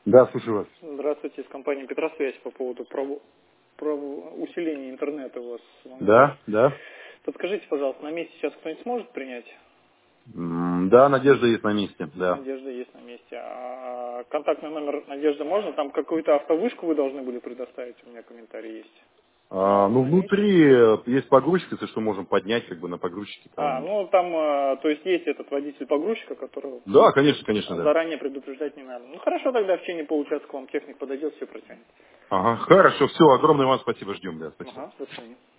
Да, слушаю вас. Здравствуйте, из компании Петросвязь по поводу усиления интернета у вас в ангаре. Да, да. Подскажите, пожалуйста, на месте сейчас кто-нибудь сможет принять? Да, Надежда есть на месте, да. Надежда есть на месте. А контактный номер Надежды можно? Там какую-то автовышку вы должны были предоставить, у меня комментарий есть. Ну, Найдите. внутри есть погрузчик, если что, можем поднять, как бы на погрузчике там. Ну там, то есть есть этот водитель погрузчика, которого Да, конечно, да. заранее предупреждать не надо. Ну хорошо, тогда в течение получаса к вам техник подойдет, все протянет. Ага, хорошо, все, огромное вам спасибо, ждем, да, спасибо. Ага, до свидания.